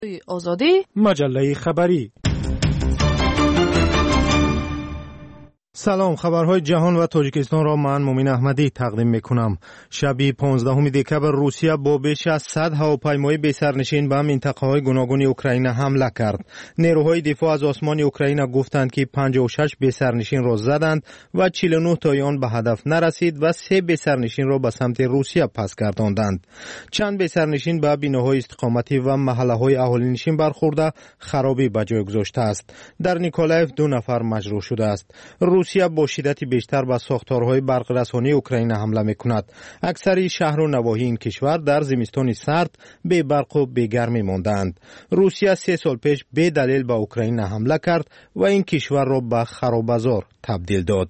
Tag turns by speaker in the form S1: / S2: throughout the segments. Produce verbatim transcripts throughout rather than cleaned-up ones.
S1: آزادی
S2: مجله خبری. سلام، خبرهای جهان و تاجیکستان را من مومین احمدی تقدیم میکنم. شب پانزدهم دکبر روسیه با بیش از صد هواپیمای بی‌سرنشین به منطقه‌های گوناگون اوکراین حمله کرد. نیروهای دفاع از آسمان اوکراین گفتند که پنجاه و شش بی‌سرنشین را زدند و چهل و نه تای آن به هدف نرسید و سه بی‌سرنشین را به سمت روسیه پس گرداندند. چند بی‌سرنشین به بناهای استقامتی و محله‌های اهالی‌نشین برخورده خرابی به جای گذاشته است. در نیکولایف دو نفر مجروح شده است. روسیه با شدت بیشتر به ساختارهای برق‌رسانی اوکراین حمله می‌کند. اکثر شهر و نواحی این کشور در زمستان سرد بی برق و بی گرمی ماندند. روسیه سه سال پیش به دلیل به اوکراین حمله کرد و این کشور را به خراب‌بازار تبدیل داد.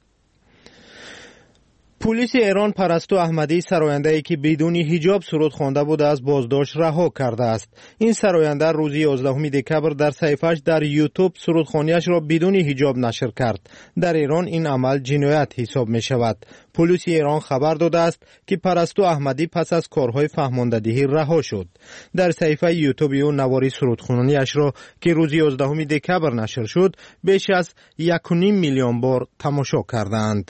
S2: پلیس ایران پرستو احمدی سراینده‌ای که بدون حجاب سرود خوانده بود از بازداشت رها کرده است. این سراینده روز یازدهم دکبر در صفحه‌اش در یوتیوب سرودخوانی‌اش را بدون حجاب نشر کرد. در ایران این عمل جنایت حساب می شود. پلیس ایران خبر داده است که پرستو احمدی پس از کارهای فهماندهی رها شد. در صفحه یوتیوب او نواری سرودخوانی‌اش را که روز یازدهم دکبر نشر شد بیش از یک و نیم میلیون بار تماشا کردند.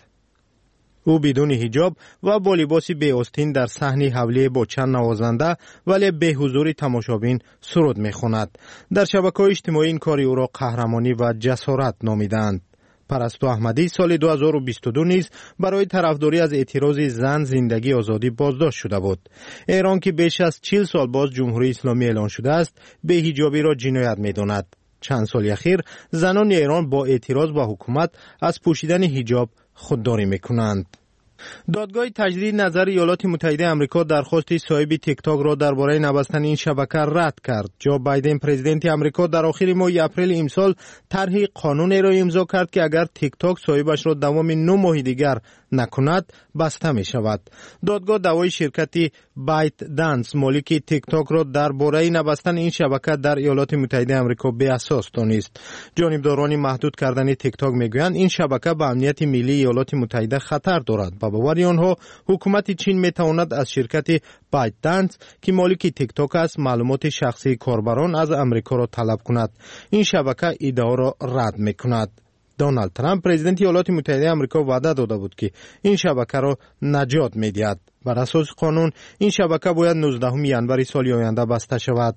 S2: او بدون حجاب و با لباس بی آستین در صحنه حوله با چند نوازنده ولی به حضور تماشابین سرود می‌خواند. در شبکه‌های اجتماعی این کار او را قهرمانی و جسارت نامیدند. پرستو احمدی سال دو هزار و بیست و دو نیز برای طرفداری از اعتراض زن زندگی آزادی بازداشت شده بود. ایران که بیش از چهل سال باز جمهوری اسلامی اعلان شده است، به حجابی را جنایت می‌داند. چند سال اخیر زنان ایران با اعتراض به حکومت از پوشیدن حجاب خودداری میکنند. دادگاه تجدید نظر ایالات متحده آمریکا درخواست صاحب تیک تاک را درباره نبستن این شبکه رد کرد. جو بایدن پرزیدنت آمریکا در آخر ماه اپریل امسال طرح قانون را امضا کرد که اگر تیک تاک صاحبش را دوام نه ماه دیگر نکند بسته می شود. دادگاه دعوای شرکت بایت دنس مالک تیک تاک را درباره نبستن این شبکه در ایالات متحده آمریکا بی اساس دانست. جانبداران محدود کردن تیک تاک میگویند این شبکه به امنیت ملی ایالات متحده خطر دارد. با باور آنها حکومت چین میتواند از شرکت بایت دنس که مالک تیک تاک است معلومات شخصی کاربران از امریکا را طلب کند. این شبکه ادعا را رد میکند. دونالد ترامپ پرزیدنت ایالات متحده آمریکا وعده داده بود که این شبکه را نجات می‌دهد. بر اساس قانون این شبکه باید نوزدهم ژانویه سال آینده بسته شود.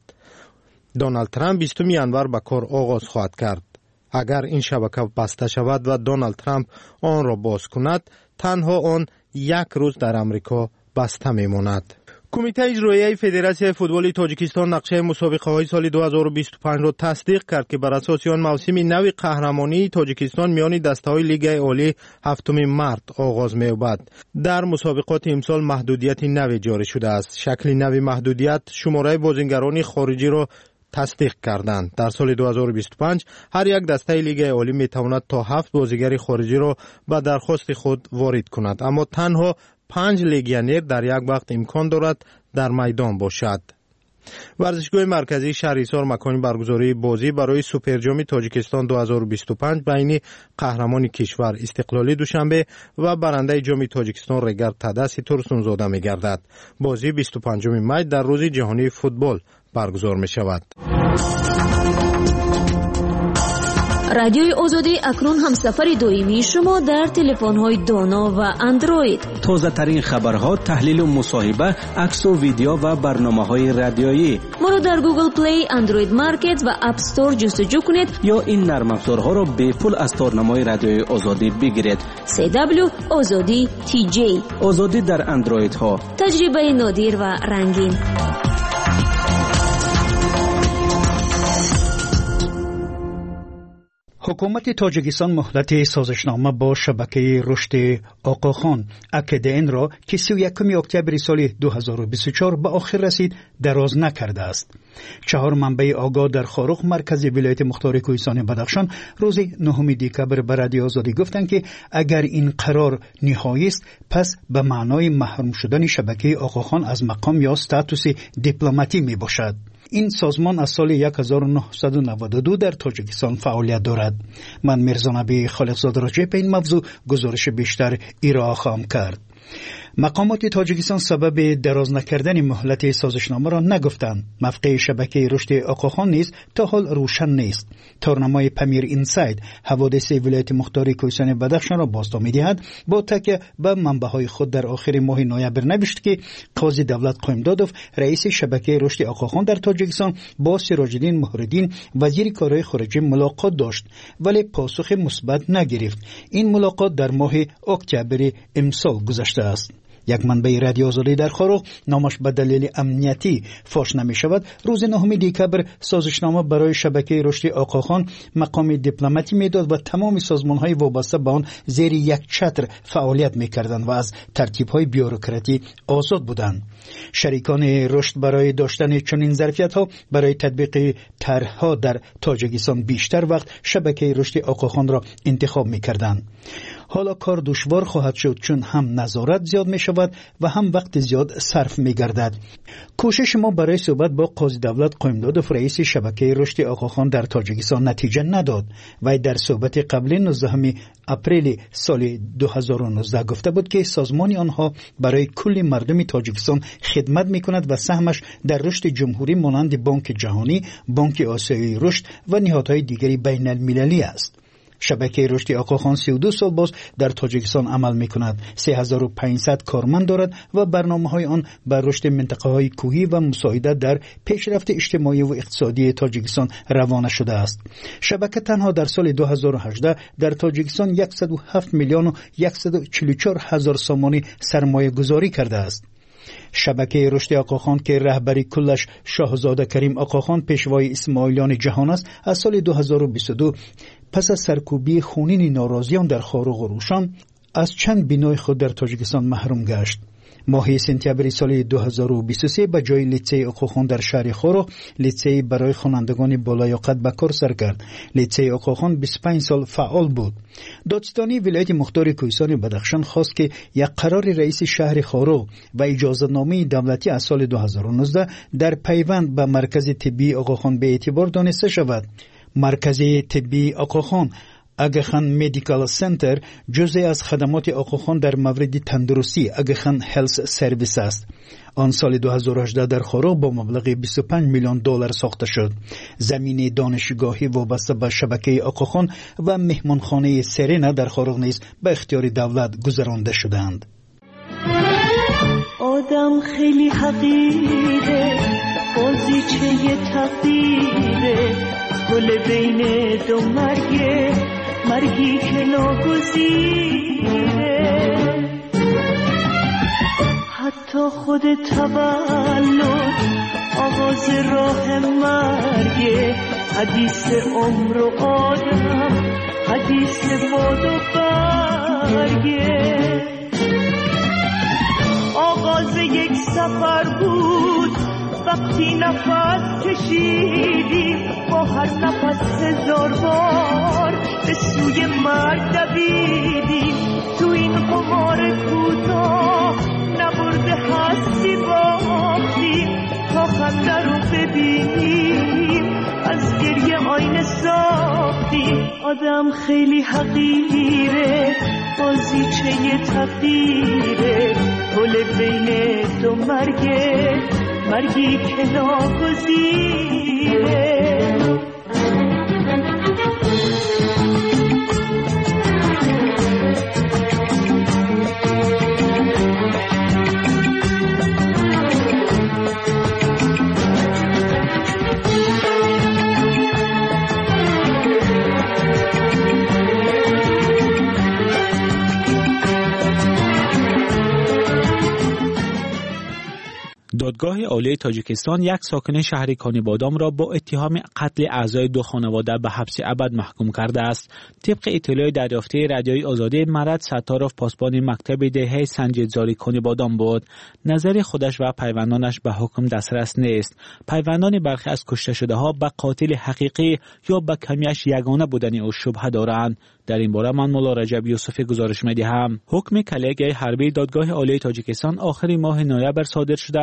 S2: دونالد ترامپ بیستم ژانویه به کار آغاز خواهد کرد. اگر این شبکه بسته شود و دونالد ترامپ آن را باز کند، تنها آن یک روز در امریکا بسته میماند. کمیته اجرایی فدراسیون فوتبال تاجیکستان نقشه مسابقه‌های سال دو هزار و بیست و پنج را تصدیق کرد که بر اساس آن موسم نو قهرمانی تاجیکستان میان دسته‌های لیگ عالی هفتم مرد آغاز می‌یابد. در مسابقات امسال محدودیت نو جاری شده است. شکل نو محدودیت شماره بازیگران خارجی را تصدیق کردند. در سال دو هزار و بیست و پنج هر یک دسته لیگ عالی می‌تواند تا هفت بازیگر خارجی را به درخواست خود وارد کند، اما تنها پنج لیگیونر در یک وقت امکان دارد در میدان باشد. ورزشگاه مرکزی شهریار مکان برگزاری بازی برای سوپر جام تاجیکستان دو هزار و بیست و پنج بین قهرمان کشور استقلالی دوشنبه و برنده جام تاجیکستان رگر تدس ترسونزاده می گردد. بازی بیست و پنجم می در روز جهانی فوتبال برگزار می شود.
S3: رادیوی آزادی اکنون همسفر دائمی شما در تلفن‌های دانا و اندروید.
S4: تازه ترین خبرها، تحلیل و مصاحبه، عکس و ویدیو و برنامه‌های رادیویی.
S3: ما را در گوگل پلی، اندروید مارکت و اپ استور جستجو کنید یا
S4: این نرم افزارها را به پول از تارنمای رادیوی آزادی بگیرید.
S3: سی دبلیو آزادی تی جی.
S4: آزادی در اندروید ها.
S3: تجربه نادر و رنگین.
S5: حکومت تاجیکستان مهلت سازشنامه با شبکه رشد آقاخان اکدین را که سی و یکم اکتبر سال دو هزار و بیست و چهار به آخر رسید دراز نکرده است. چهار منبع آگاه در خاروخ مرکز ولایت مختار کوهستان بدخشان روز نهم دکبر به رادیو آزادی گفتند که اگر این قرار نهایی است پس به معنای محروم شدن شبکه آقاخان از مقام یا استاتوس دیپلماتی می باشد. این سازمان از سال هزار و نهصد و نود و دو در تاجیکستان فعالیت دارد. من میرزا نبی خالقزاده راجع به این موضوع گزارش بیشتر ارائه خواهم کرد. مقامات تاجیکستان سبب دراز نکردن مهلت سازشنامه را نگفتند. موقع شبکه رشد آقاخان نیز تا حال روشن نیست. تورنمای پمیر اینساید حوادث ولایت مختار کوهستان بدخشان را بازتاب می‌دهد. با تکیه به منبع‌های خود در آخر ماه نوامبر نوشت که قاضی دولت قائمدادوف رئیس شبکه رشد آقاخان در تاجیکستان با سراج‌الدین مهرالدین وزیر کارهای خارجه ملاقات داشت ولی پاسخ مثبت نگرفت. این ملاقات در ماه اکتبر امسال گذشته است. یک منبع رادیو آزادی در خاروق نامش به دلیل امنیتی فاش نمی شود روز نهم دکبر سازشنامه برای شبکه رشد آقاخان مقام دیپلماتی میداد و تمام سازمان های وابسته به آن زیر یک چتر فعالیت میکردند و از ترتیب های بیوروکراتی آزاد بودند. شریکان رشد برای داشتن چنین ظرفیت ها برای تطبیق طرحها در تاجیکستان بیشتر وقت شبکه رشد آقاخان را انتخاب میکردند. حالا کار دشوار خواهد شد چون هم نظارت زیاد می شود و هم وقت زیاد صرف می گردد. کوشش ما برای صحبت با قاضی دولت قائمدادوف رئیس شبکه رشد آقاخان در تاجیکستان نتیجه نداد و در صحبت قبل نوزدهم اپریل سال دو هزار و نوزده گفته بود که سازمان آنها برای کل مردم تاجیکستان خدمت می کند و سهمش در رشد جمهوری مانند بانک جهانی، بانک آسیایی رشد و نهادهای دیگری بین المللی است. شبکه رشد آقاخان سی و دو سال باز در تاجیکستان عمل می کند. سه هزار و پانصد کارمند دارد و برنامه های آن بر رشد منطقه های کوهی و مساعدت در پیشرفت اجتماعی و اقتصادی تاجیکستان روانه شده است. شبکه تنها در سال دو هزار و هجده در تاجیکستان صد و هفت میلیون و صد و چهل و چهار هزار سامانی سرمایه گذاری کرده است. شبکه رشد آقاخان که رهبری کلش شاهزاده کریم آقاخان پیشوای اسماعیلیان جهان است از سال دو هزار و بیست و دو پس از سرکوبی خونین ناراضیان در خاروق و روشان از چند بینای خود در تاجیکستان محروم گشت. ماه سپتامبر سال دو هزار و بیست و سه به جای لیسه آقاخان در شهر خاروق لیسه برای خوانندگان بالیاقت به کار سر کرد. لیسه آقاخان بیست و پنج سال فعال بود. دادستانی ولایت مختار کوهستان بدخشان خواست که یک قرار رئیس شهر خاروق و اجازه‌نامه دولتی از سال دو هزار و نوزده در پیوند به مرکز طبی آقاخان به اعتبار دانسته شود. مرکز طبی آقاخان آگاخان مدیکال سنتر جزئی از خدمات آقاخان در مورد تندرستی آگاخان هلس سرویس است. آن سال دو هزار و هجده در خاروق با مبلغ بیست و پنج میلیون دلار ساخته شد. زمین دانشگاهی وابسته به شبکه آقاخان و مهمانخانه سرینا در خاروق نیز به اختیار دولت گذرانده شدند.
S1: آدم خیلی حقیره بازیچه تقدیره گل بین دو مرگه مرگی که ناگزیره حتی خود تولد آغاز راه مرگه حدیث عمر و آدم حدیث باد و برگه آغاز یک سفر بود وقتی نفس کشیدیم با هر نفس هزار بار به سوی مرگ دویدیم تو این قمار کوتاه نبرده هستی باختیم تا خنده رو ببینیم از گریه آینه ساختیم. آدم خیلی حقیره بازیچه تقدیره گل بین دو مرگه مرگی که ناگزیره.
S6: دادگاه عالی تاجیکستان یک ساکن شهر کانیبادام را با اتهام قتل اعضای دو خانواده به حبس ابد محکوم کرده است. طبق اطلاع دریافته رادیوی آزادی مرد ستاروف پاسبان مکتب دهه سنجیدزاری کانیبادام بود. نظر خودش و پیوندانش به حکم دسترس نیست. پیوندان برخی از کشته شده ها به قاتل حقیقی یا به کمیش یگانه بودن او شبهه دارند. در این باره من مولا رجب یوسفی گزارش می‌دهم. حکم کلیگه حربی دادگاه عالی تاجیکستان آخر ماه نوامبر صادر شده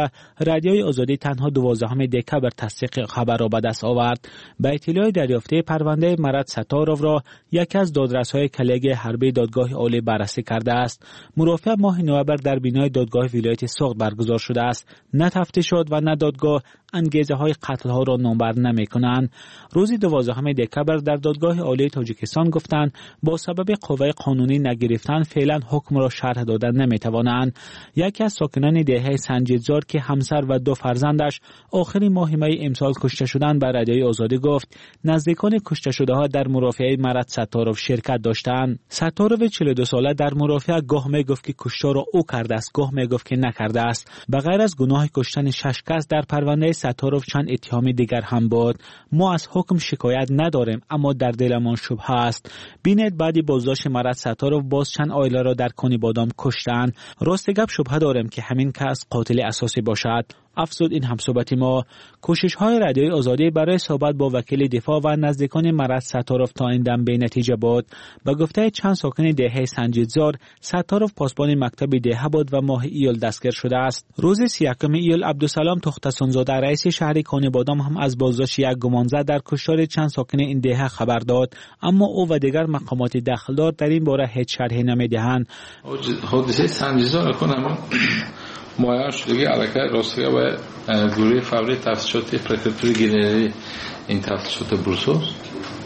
S6: رادیوی آزادی تنها دوازدهم دکبر تصدیق خبر را به دست آورد. به اطلاع دریافته پرونده مراد ستارov را یکی از دادرس‌های کلیگ حربی دادگاه عالی بررسی کرده است. مرافعه ماه نوامبر در بینای دادگاه ولایت سوخت برگزار شده است. نه تفتیشات و نه دادگاه انگیزه های قتل ها را نامبر نمی کنند. روز دوازدهم دکبر در دادگاه عالی تاجیکستان گفتند با سبب قوه قانونی نگرفتن فعلا حکم را شرح دادن نمی توانند. یکی از ساکنان دهه سنجیدزار که همسر و دو فرزندش آخر ماه می امسال کشته شدند به رادیوی آزادی گفت نزدیکان کشته شده ها در مرافعه مراد ستارov شرکت داشتند. ستارov چهل و دو ساله در مرافعه گاه می گفت که کشته را او کرده است، گاه می گفت که نکرده است. بغیر از گناه کشتن شش کس در پرونده ستارov چند اتهام دیگر هم بود. ما از حکم شکایت نداریم اما در دلمان شبهه است. بینید بعدی بازداشت مراد ستارov باز چند عائله را در کانی بادام کشتند. راست گپ شبهه داریم که همین کس قاتل اساسی باشد. افزود این همصحبت ما. کوشش های رادیوی آزادی برای صحبت با وکیل دفاع و نزدیکان مراد ستارov تا این دم بی نتیجه بود. به گفته چند ساکن دهه سنجیدزار ستارov پاسبان مکتب دهه بود و ماه ایول دستگیر شده است. روز سی و یکم ایول عبدالسلام تختسونزاده رئیس شهر کانی بادام هم از بازداشت یک گمانزده در کشتار چند ساکن این دهه خبر داد، اما او و دیگر مقامات دخلدار در این باره هیچ شرحی نمیدهند.
S7: حادثه سنجیدزار کنم معاین شدگی علاقه راستگاه و گروه فوری تفتیشات پرکراتوری گنرال این تفتیشات بروسوس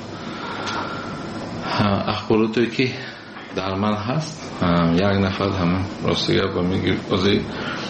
S7: اخباراتی که در من هست یک نفر هم راستگاه با میگه بازی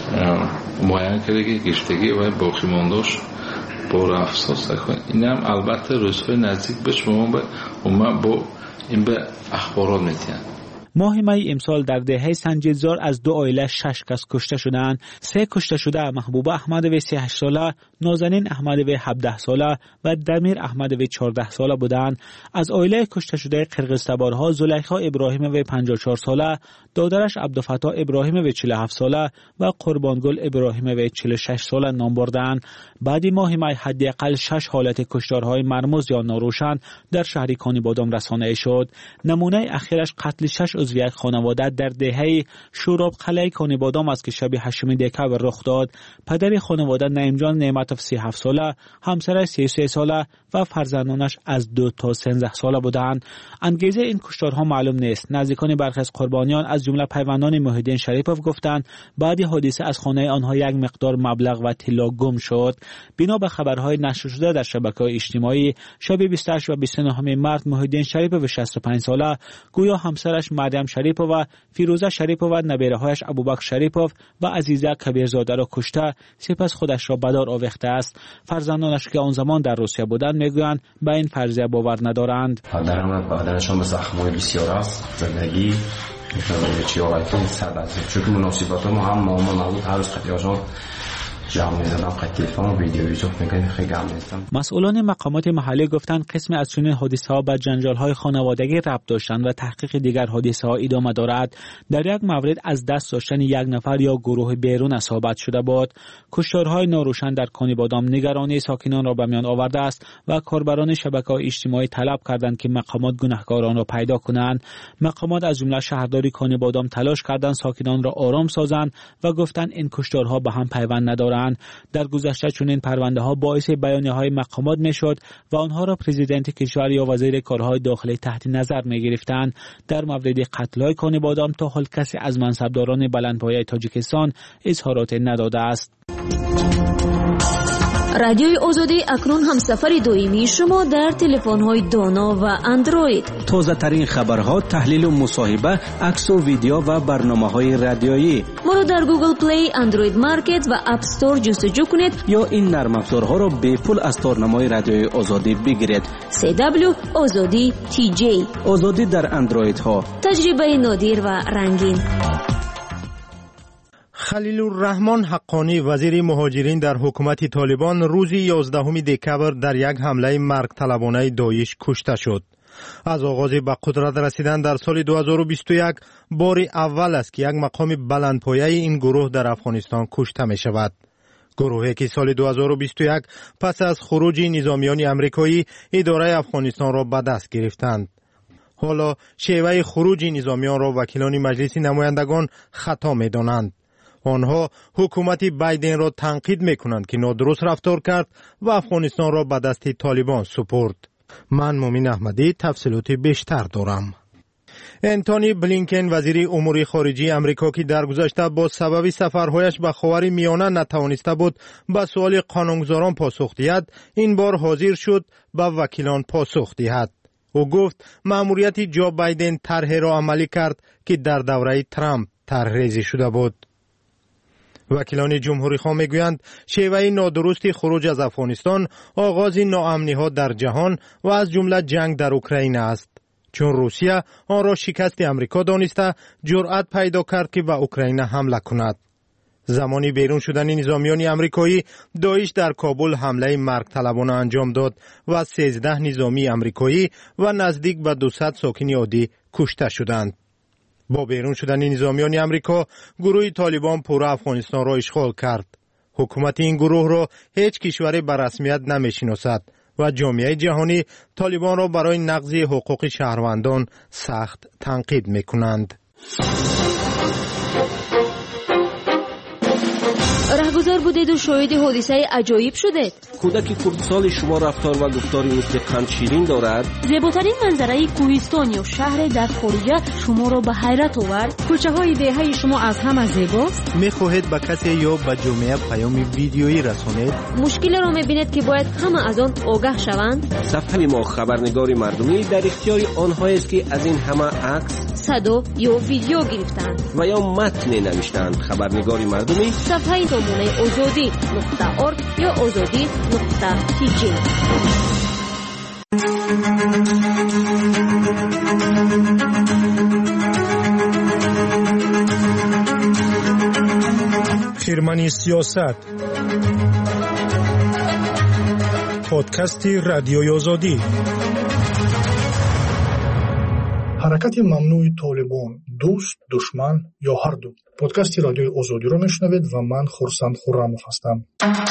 S7: معاین کرده که گشتگی و باقی مانداش با افسوس کنه. این هم البته روزهای نزدیک به شما و من با این به اخبارات میتونم.
S6: ماه می امسال در دهه سنجیدزار از دو عائله شش کس کشته شدند. سه کشته شده محبوبه احمدوی سی و هشت ساله، نازنین احمدوی هفده ساله و دمیر احمدوی چهارده ساله بودند. از عائله کشته شده قرقیزتبارها زلیخا ابراهیموی پنجاه و چهار ساله، دادرش عبدالفتاح ابراهیموی چهل و هفت ساله و قربانگل ابراهیموی چهل و شش ساله نام بردند. بعدی ماه می حداقل شش حالت کشتارهای مرموز یا ناروشن در شهر کانی بادام رسانه شد. نمونه اخیرش قتل شش عضو یک خانواده در دهه شوراب قلعه کانی بادام است که شب هشم دکبر رخ داد. پدر خانواده نعیم جان نعمتوف سی و هفت ساله، همسرش سی و سه ساله و فرزندانش از دو تا سیزده ساله بودند. انگیزه این کشتارها معلوم نیست. نزدیکان برخی از قربانیان از جمله پیوندان محیدین شریپوف گفتند بعد حادثه از خانه آنها یک مقدار مبلغ و طلا گم شد. بنا به خبرهای نشر شده در شبکه‌های اجتماعی شب بیست و هشت و بیست و نه مارس محیدین شریپوف شصت و پنج ساله گویا همسرش مریم شریپوف و فیروزه شریپوف و نبیره‌هایش ابوبکر شریپوف و عزیزه کبیرزاده را کشته سپس خودش را به دار آویخته است. فرزندانش که آن زمان در روسیه بودند میگویند به این فرضیه باور ندارند.
S8: پدرم و بدنشان به زخم‌های بسیار است. زندگی چی آقایتون صد است. چون مناسبات ما هم مامان نبود هر روز خطیاشان جمع می‌زدم خط تلفن و ویدیو یوتیوب می‌گن خیلی گرم نیستم.
S6: مسئولان مقامات محلی گفتند قسم از چنین حادثه‌ها به جنجال‌های خانوادگی ربط داشتند و تحقیق دیگر حادثه‌ها ادامه دارد. در یک مورد از دست داشتن یک نفر یا گروه بیرون اصابت شده بود. کشتارهای ناروشن در کانی بادام نگرانی ساکنان را به میان آورده است و کاربران شبکه‌های اجتماعی طلب کردند که مقامات گناهکاران را پیدا کنند. مقامات از جمله شهرداری کانی بادام تلاش کردند ساکنان را آرام سازند و گفتند این کشتارها به هم پیوند ندارند. در گذشته چنین پرونده ها باعث بیانیه های مقامات می شد و آنها را پرزیدنت کشور یا وزیر کارهای داخلی تحت نظر می گرفتند. در مورد قتل های کانی بادام تا حال کسی از منصبداران بلندپایه تاجیکستان اظهارات نداده است.
S3: رادیوی آزادی اکنون هم سفر دائمی شما در تلفن‌های دانا و اندروید.
S4: تازه ترین خبرها، تحلیل و مصاحبه، عکس و ویدیو و برنامه‌های رادیویی.
S3: ما را در گوگل پلی، اندروید مارکت و اپ استور جستجو کنید
S4: یا این نرم افزارها را به پول از تارنمای رادیوی آزادی بگیرید.
S3: سی دبلیو آزادی تی جی.
S4: آزادی در اندروید ها.
S3: تجربه نادر و رنگین.
S2: خلیل الرحمن حقانی وزیر مهاجرین در حکومت طالبان روز یازدهم دکبر در یک حمله مرگ طلبانه داعش کشته شد. از آغاز به قدرت رسیدن در سال دو هزار و بیست و یک بار اول است که یک مقام بلندپایه این گروه در افغانستان کشته می شود. گروهی که سال دو هزار و بیست و یک پس از خروج نظامیان امریکایی اداره افغانستان را به دست گرفتند. حالا شیوه خروج نظامیان را وکیلان مجلس نمایندگان خطا می دانند. آنها حکومت بایدن را تنقید میکنند که نادرست رفتار کرد و افغانستان را به دست طالبان سپرد. من مومن احمدی تفصیلات بیشتر دارم. انتونی بلینکن وزیر امور خارجه امریکا که در گذشته با سبب سفرهایش به خاور میانه نتوانسته بود به سوال قانونگذاران پاسخ دهد، این بار حاضر شد به وکیلان پاسخ دهد. او گفت مأموریت جو بایدن طرح را عملی کرد که در دوره ترامپ طرحریزی شده بود. وکیلان جمهوری خواه میگویند شیوه نادرست خروج از افغانستان آغاز ناامنی ها در جهان و از جمله جنگ در اوکراین است، چون روسیه آن را شکست امریکا دانسته جرأت پیدا کرد که به اوکراین حمله کند. زمانی بیرون شدن نظامیان امریکایی، داعش در کابل حمله مرگ طلبانه انجام داد و سیزده نظامی امریکایی و نزدیک به دویست ساکن عادی کشته شدند. با بیرون شدن نظامیان امریکا، گروه طالبان پورا افغانستان را اشغال کرد. حکومت این گروه را هیچ کشوری به رسمیت نمیشناسد و جامعه جهانی طالبان را برای نقض حقوق شهروندان سخت تنقید میکنند.
S3: رهگذر بودید و شاهد حادثه عجایب شدید.
S9: کودک کردسال شما رفتار و گفتاری مثل قند شیرین دارد.
S3: زیباترین منظره کوهستان یا شهر در خارج شما را به حیرت آورد.
S10: کوچه های دهه شما از همه زیباست.
S2: میخواهید به کسی یا به جامعه پیام ویدیویی رسانید؟
S3: مشکل را میبینید که باید همه از آن آگاه شوند.
S9: صفحه ما خبرنگار مردمی در اختیار آنهایی است که از این همه عکس،
S3: صدا یا ویدیو گرفتند
S9: و یا متن نوشتند. خبرنگار مردمی
S3: صفحه نمونه آزادی نقطه ارگ یا آزادی نقطه تیجی.
S11: خیرمنی سیاست، پادکست رادیوی آزادی.
S12: حرکت ممنوع طالبان، دوست، دشمن یا هر دو. پادکست رادیوی آزادی رو میشنوید و من خورسند خرموف هستم.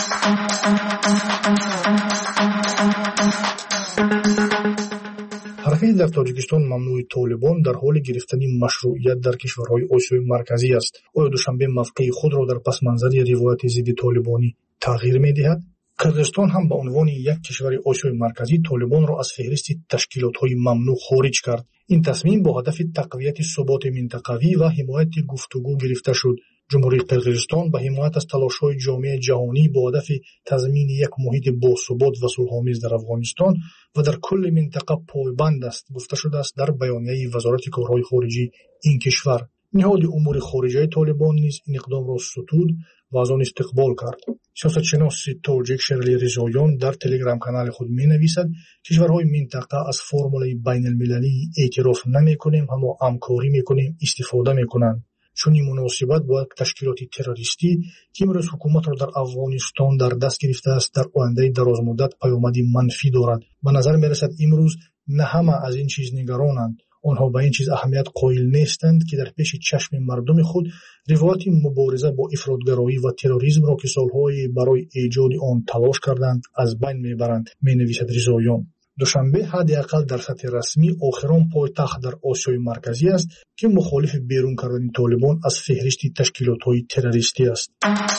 S12: حرکت در تاجیکستان ممنوع طالبان در حال گرفتن مشروعیت در کشورهای آسیای مرکزی است. آیا دوشنبه موقع خود را در پس منظر روایت ضد طالبانی تغییر می‌دهد؟ کردستان هم به عنوان یک کشور آسیای مرکزی طالبان را از فهرست تشکیلات‌های ممنوع خارج کرد. این تصمیم با هدف تقویت ثبات منطقوی و حمایت گفتگو گرفته شد. جمهوری قرقیزستان به حمایت از تلاش‌های جامعه جهانی با هدف تضمین یک محیط باثبات و صلح‌آمیز در افغانستان و در کل منطقه پایبند است، گفته شده است در بیانیه وزارت کارهای خارجی این کشور. نهاد امور خارجه طالبان نیز این اقدام را ستود و از آن استقبال کرد. سیاستشناس تاجیک شرلی رضاییان در تلگرام کانال خود می نویسد کشورهای منطقه از فرمول بین المللی اعتراف نمی کنیم اما همکاری می کنیم استفاده می کنند. چون این مناسبت با تشکیلات تروریستی که امروز حکومت را در افغانستان در دست گرفته است در آینده دراز مدت پیامدی منفی دارد. به نظر می رسد امروز نه همه از این چیز نگرانند. آنها به این چیز اهمیت قائل نیستند که در پیش چشم مردم خود روایت مبارزه با افراطگرایی و تروریسم را که سالهای برای ایجاد آن تلاش کردند از بین میبرند، می نویسد رضاییان. دوشنبه حداقل در سطح رسمی آخرین پایتخت در آسیای مرکزی است که مخالف بیرون کردن طالبان از فهرست تشکیلات‌های تروریستی است.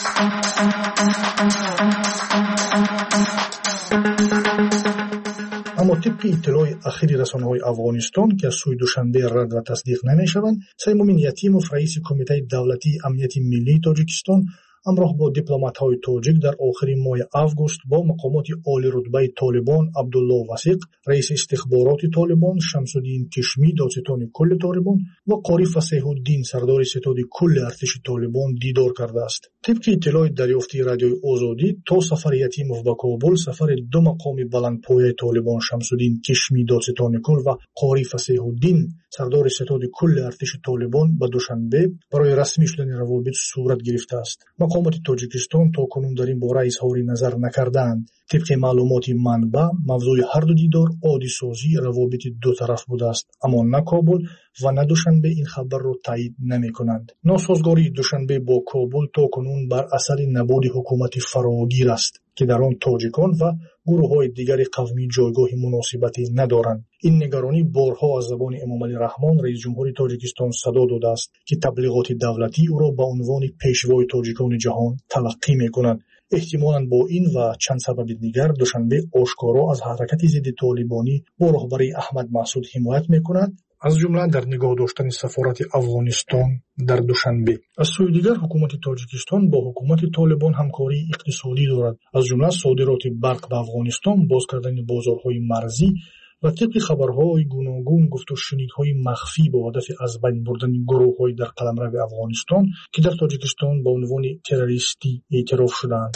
S12: اما طبق اطلاع اخیر رسانه‌های افغانستان که از سوی دوشنبه رد و تصدیق نمی‌شوند، سیمومین یتیموف رئیس کمیته دولتی امنیت ملی تاجیکستان همراه با دیپلمات‌های تاجیک در آخر ماه آگوست با مقامات عالی رتبه طالبان عبدالله وثیق، رئیس استخبارات طالبان شمس‌الدین کشمی، دادستان کل طالبان و قاری فصیح الدین، سردار ستاد کل ارتش طالبان دیدار کرده است. طبق اطلاع دریافتی رادیوی آزادی، تا سفر یتیموف به کابل، سفر دو مقام بلندپایه طالبان شمس‌الدین کشمی، دادستان کل و قاری فصیح الدین، سردار ستاد کل ارتش طالبان به دوشنبه برای رسمی شدن روابط صورت گرفته است. مقامات تاجیکستان تا کنون در این باره اظهار نظر نکردند. طبق معلومات منبع، موضوع هر دو دیدار عادی سازی روابط دو طرف بوده است، اما نه کابل و نه دوشنبه این خبر را تایید نمی کنند. ناسازگاری دوشنبه با کابل تا کنون بر اثر نبود حکومت فراگیر است. که در آن تاجیکان و گروه‌های دیگر قومی جایگاه مناسبتی ندارند. این نگرانی بارها از زبان امامعلی رحمان رئیس جمهور تاجیکستان صدا داده است که تبلیغات دولتی او را به عنوان پیشوای تاجیکان جهان تلقی می‌کنند. احتمالاً با این و چند سبب دیگر دوشنبه آشکارا از حرکت ضد طالبانی با رهبری احمد مسعود حمایت می‌کند، از جمله در نگاه داشتن سفارت افغانستان در دوشنبه. از سوی دیگر حکومت تاجیکستان با حکومت طالبان همکاری اقتصادی دارد، از جمله صادرات برق به افغانستان، باز کردن بازارهای مرزی و طبق خبرهای گوناگون گفت و شنیدهای مخفی با هدف از بین بردن گروه‌های در قلمرو افغانستان که در تاجیکستان به عنوان تروریستی اعتراف شدند.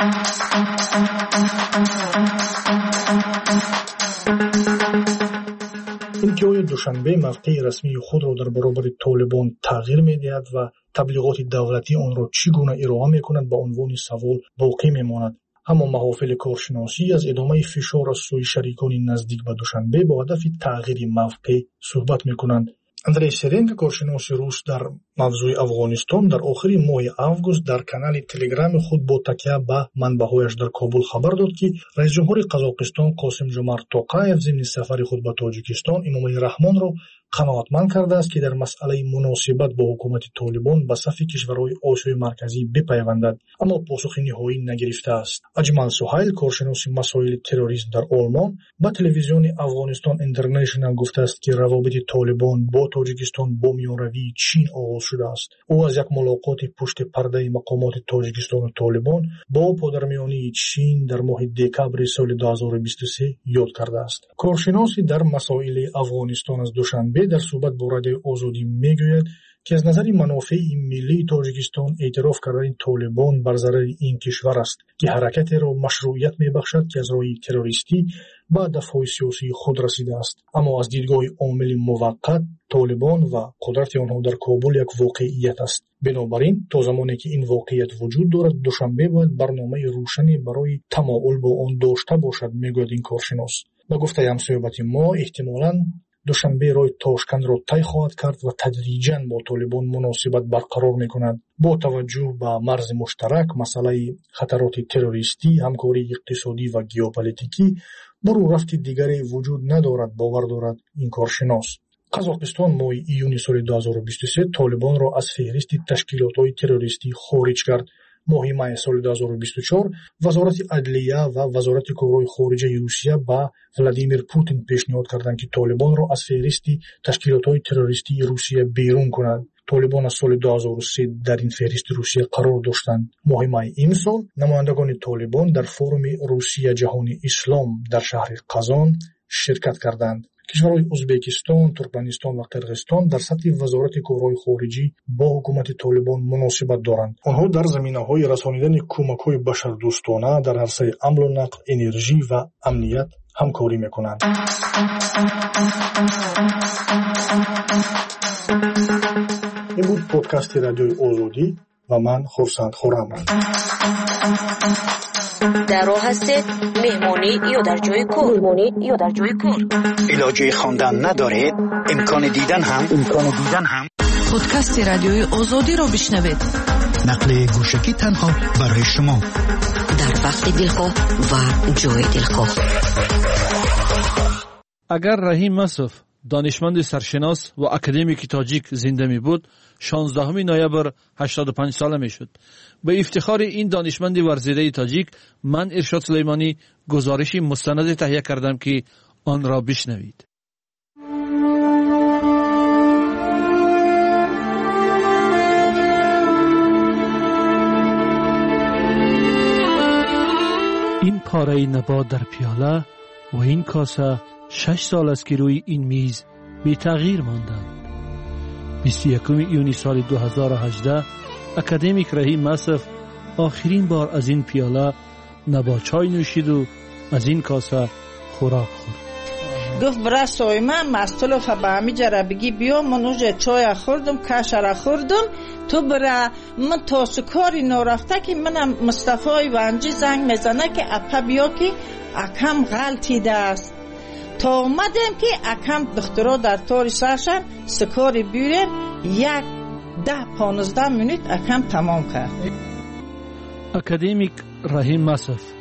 S12: اینکه دوشنبه موقع رسمی خود را در برابر طالبان تغییر می‌دهد و تبلیغات دولتی آن را چگونه ارائه می‌کند به عنوان سوال باقی می‌ماند. اما محافل کارشناسی از ادامه فشار از سوی شریکان نزدیک به دوشنبه با هدف تغییر موقع صحبت می‌کنند. اندری سرنگ، کارشناس روس در موضوع افغانستان، در آخر ماه آگوست در کانال تلگرام خود با تکیه به منبع‌هایش در کابل خبر داد که رئیس جمهور قزاقستان قاسم جمارت توقایف ضمن سفر خود به تاجیکستان امامعلی رحمان را قناعتمند کرده است که در مسئله مناسبت با حکومت طالبان به صف کشورهای آسیای مرکزی بپیوندد، اما پاسخ نهایی نگرفته است. اجمل سهیل، کارشناس مسائل تروریسم در آلمان، به تلویزیون افغانستان اینترنشنال گفته است که روابط طالبان با تاجیکستان با میانروی چین آغاز شده است. او از یک ملاقات پشت پرده مقامات تاجیکستان و طالبان با پادرمیانی چین در ماه دکبر سال دو هزار و بیست و سه یاد کرده است. کارشناسی در مسائل افغانستان از دوشنبه در صحبت با رادیوی آزادی میگوید که از نظر منافع ملی تاجیکستان اعتراف کردن طالبان بر ضرر این کشور است که حرکت را مشروعیت میبخشد که از راه تروریستی به دفاع سیاسی خود رسیده است. اما از دیدگاه عامل موقت، طالبان و قدرت آنها در کابل یک واقعیت است. بنابراین تا زمانی که این واقعیت وجود دارد دوشنبه باید برنامه روشنی برای تمایل با آن داشته باشد، میگوید این کارشناس. با گفته همصحبت ما احتمالاً دوشنبه راه تاشکند را طی خواهد کرد و تدریجاً با طالبان مناسبت برقرار می‌کند. با توجه به مرز مشترک، مسئله خطرات تروریستی، همکاری اقتصادی و ژئوپلیتیکی، برو رفت دیگری وجود ندارد، باور دارد این کارشناس. قزاقستان ماه ایون سال دو هزار و بیست و سه طالبان را از فهرست تشکیلات‌های تروریستی خارج کرد. ماه می سال دو هزار و بیست و چهار وزارت عدلیه و وزارت کارهای خارجه روسیه با ولادیمیر پوتین پیشنهاد کردند که طالبان را از فهرست تشکیلات‌های تروریستی روسیه بیرون کنند. طالبان از سال دو هزار و سه در این فهرست روسیه قرار داشتند. ماه می این سال نمایندگان طالبان در فورم روسیه جهانی اسلام در شهر قزان شرکت کردند. کشورهای ازبکستان، ترکمنستان و قرقستان در سطح وزارت کارهای خارجی با حکومت طالبان مناسبت دارند. آنها در زمینه‌های رسانیدن کمک‌های بشردوستانه در عرصه حمل و نقل، انرژی و امنیت همکاری می‌کنند. این بود پادکست رادیوی آزادی و من خورسند خورم.
S3: در راه هستید مهمانی یا در جای کار مهمانی یا در جای کار
S5: علاجه خواندن ندارید، امکان دیدن هم امکان دیدن هم
S10: پادکست رادیوی آزادی را بشنوید.
S5: نقل گوشکی تنها برای شما
S3: در وقت دلخواه و جای دلخواه.
S13: اگر رحیم مسعود دانشمند سرشناس و اکادمیک تاجیک زنده می بود، شانزدهم نوامبر هشتاد و پنج ساله می شد. به افتخار این دانشمند ورزیده تاجیک من ارشاد سلیمانی گزارشی مستند تهیه کردم که آن را بشنوید. این پاره نبات در پیاله و این کاسه شش سال است که روی این میز بی تغییر ماندند. بیست و یکم ایون سال دو هزار و هجده اکادمیک رحیم مسعود آخرین بار از این پیاله نبات چای نوشید و از این کاسه خوراک خورد.
S14: گفت برای سایمه مستلوف به همی جره بگی بیا من اوجه چای خوردم کشره خوردم تو برای من تا سکاری نرفته که منم مصطفی وانجی زنگ میزنه که اپا بیا که اکم غلطیده است. تا اومدم که اکم دخترها در تاری سرشن سکاری بیرن یک ده پانزده منوت اکم تمام کرد.
S13: اکادمیک رحیم مسعود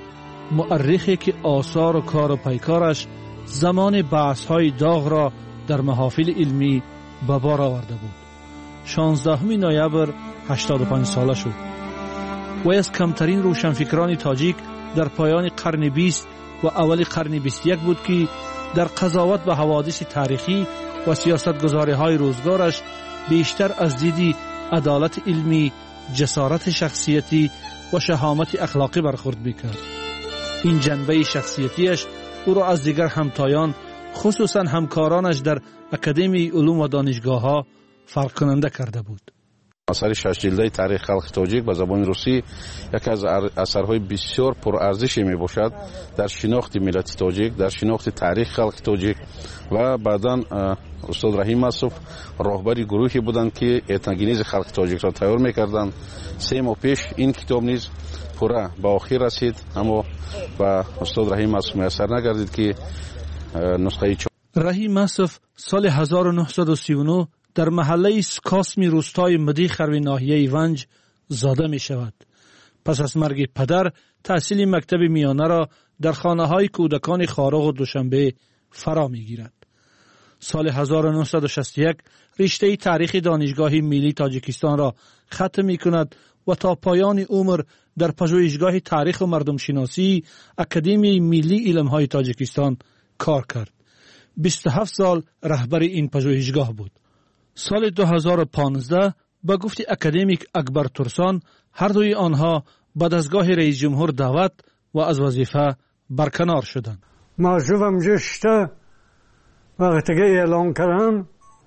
S13: مؤرخی که آثار و کار و پیکارش زمان بحث‌های داغ را در محافل علمی به بار آورده بود. شانزدهم نوامبر هشتاد و پنج ساله شد. وی از کمترین روشنفکران تاجیک در پایان قرن بیست و اول قرن بیست و یک بود که در قضاوت به حوادث تاریخی و سیاستگزاری‌های روزگارش بیشتر از دیدی عدالت علمی، جسارت شخصیتی و شهامت اخلاقی برخورد می‌کرد. این جنبه شخصیتیش او را از دیگر همتایان، خصوصا همکارانش در اکادمی علوم و دانشگاه‌ها فرق کننده کرده بود.
S15: اثر شش جلده تاریخ خلق تاجیک به زبان روسی یکی از اثرهای بسیار پرارزشی می باشد در شناخت ملت تاجیک، در شناخت تاریخ خلق تاجیک. و بعداً استاد رحیم مصوف راهبری گروهی بودند که اتنگینیز خلق تاجیک را تیار میکردند. سه ماه پیش این کتاب نیز پورا به آخر رسید، اما با استاد رحیم مصوف میسر نگردید که نسخه چاپ.
S13: رحیم مصوف سال هزار و نهصد و سی و نه در محله سکاسمی روستای مدی خروی ناحیه ونج زاده می شود. پس از مرگ پدر تحصیل مکتب میانه را در خانه های کودکان خارق و دوشنبه فرا می گیرد. سال هزار و نهصد و شصت و یک رشته تاریخ دانشگاه ملی تاجیکستان را ختم می کند و تا پایان عمر در پژوهشگاه تاریخ و مردم شناسی اکادمی ملی علم های تاجیکستان کار کرد. بیست و هفت سال رهبر این پژوهشگاه بود. سال دو هزار و پانزده با گفت اکادمیک اکبر ترسان هر دوی آنها به دستگاه رئیس جمهور دعوت و از وظیفه برکنار شدند.
S16: موضوعم جشته وقتی که اعلان کردم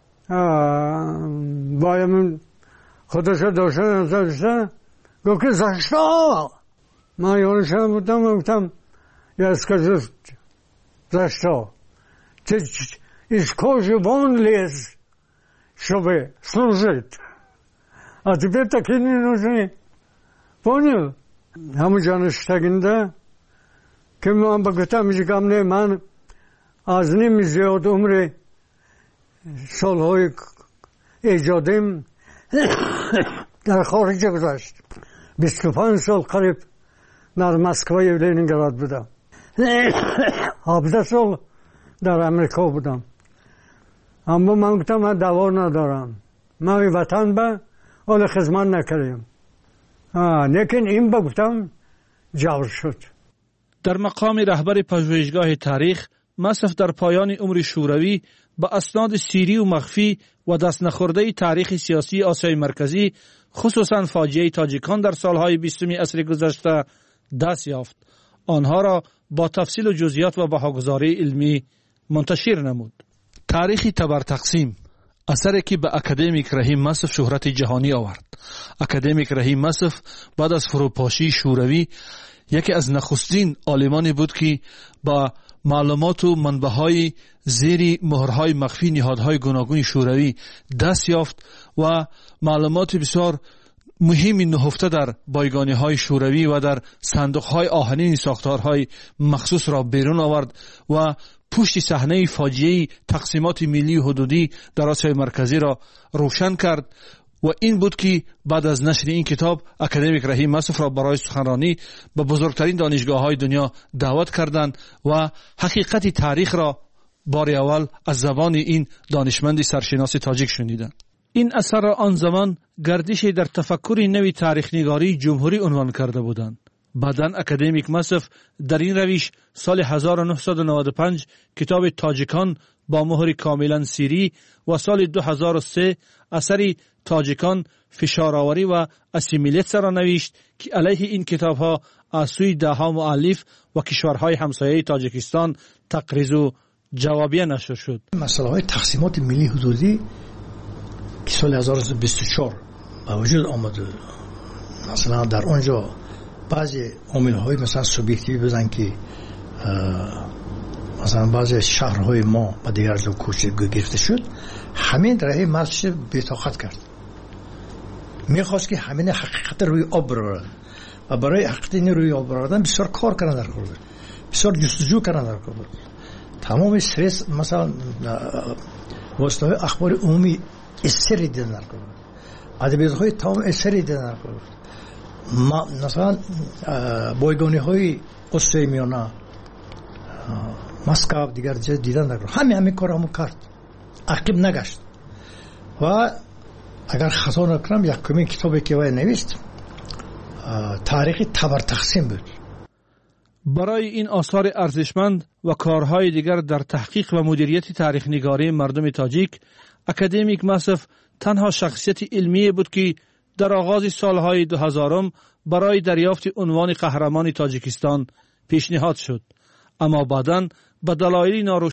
S16: بایم خودش داشته نزدشته گفت که زشتا من یارشم بودم گفتم یسکه زشتا چه اشکاجبان لیز чтобы служить. А теперь такие не нужны. Понял? همون جانشتگنده که من بگفتم میگم نه من از نیم زیاد عمر سالهای ایجادیم در خارج گذشت. بیست و پنج سال قریب در مسکو و لنینگراد بودم. هفده سال در امریکا بودم. اما من گفتم من دوار ندارم، من وطن به اول خدمت نکردم، لیکن این بگفتم جور شد.
S13: در مقام رهبر پژوهشگاه تاریخ مصوف در پایان عمر شوروی با اسناد سیری و مخفی و دست نخورده تاریخ سیاسی آسیای مرکزی خصوصا فاجعه تاجیکان در سالهای بیستم عصر گذشته دست یافت. آنها را با تفصیل و جزئیات و بهاگزاری علمی منتشر نمود. تاریخی تبر تقسیم اثری که به اکادمیک رحیم مصوف شهرت جهانی آورد. اکادمیک رحیم مصوف بعد از فروپاشی شوروی یکی از نخستین عالمانی بود که با معلومات و منبع‌های زیر مهرهای مخفی نهادهای گوناگون شوروی دست یافت و معلومات بسیار مهمی نهفته در بایگانی‌های شوروی و در صندوق‌های آهنین ساختارهای مخصوص را بیرون آورد و پشت صحنه فاجعه تقسیمات ملی و حدودی در آسیای مرکزی را روشن کرد و این بود که بعد از نشر این کتاب اکادمیک رحیم مصوف را برای سخنرانی به بزرگترین دانشگاه‌های دنیا دعوت کردند و حقیقت تاریخ را بار اول از زبان این دانشمند سرشناس تاجیک شنیدند. این اثر را آن زمان گردش در تفکر نوی تاریخ نگاری جمهوری عنوان کرده بودند. بعداً اکادمیک مصوف در این روش سال هزار و نهصد و نود و پنج کتاب تاجیکان با مهر کاملا سیری و سال دو هزار و سه اثری تاجیکان فشارآوری و اسیمیلیت را نوشت که علیه این کتاب‌ها از سوی ده‌ها مؤلف و کشورهای همسایه تاجیکستان تقریض و جوابیه نشر شد.
S12: مسئله تقسیمات ملی حدودی که سال هزار و سیصد و بیست و چهار با وجود آمد، مثلا در اونجا بعضی عامل‌های مثلا سوبیکتیوی بزن که مثلا بعضی شهرهای ما با دیگر جا کوچک گرفته شد، همین راه مرش بی‌طاقت کرد. میخواست که همین حقیقت روی آب برارد و برای حقیقت این روی آب براردن بسیار کار کردن در کار، بسیار جستجو کردن در کار. تمام استرس مثلا واسطه اخبار عمومی استری دیدن در کار، ادبیات‌های تمام استری دیدن در کار. ما مثلا بایگانی های
S17: اسیای میانه مسکو دیگر جای دیدن نکرد. همه همه کارمو کرد، عقب نگشت. و اگر خطا نکنم یکمین کتابی که وی نوشت تاریخ تبر تقسیم بود.
S13: برای این آثار ارزشمند و کارهای دیگر در تحقیق و مدیریت تاریخ نگاری مردم تاجیک، اکادمیک مصف تنها شخصیت علمی بود که در آغاز سالهای دو هزارم برای دریافت عنوان قهرمان تاجیکستان پیشنهاد شد، اما بعداً به دلایل ناروشن